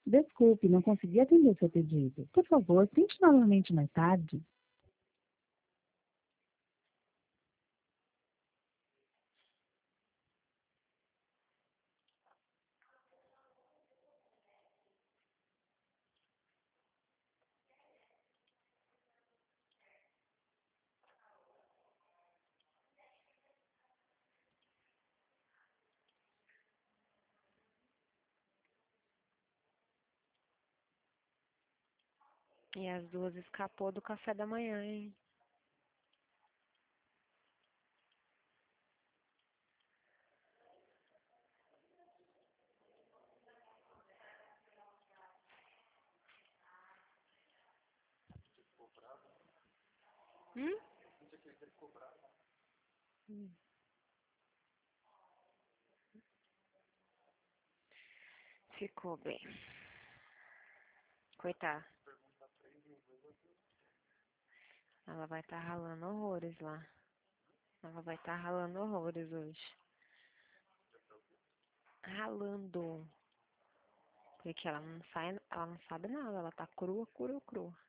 Desculpe, não consegui atender seu pedido. Por favor, tente novamente mais tarde. E as duas escapou do café da manhã, hein? Hum? Hum. Ficou bem. Coitada. Ela vai estar ralando horrores lá. Ela vai estar ralando horrores hoje. Ralando. Porque ela não sabe nada. Ela tá crua, crua, crua.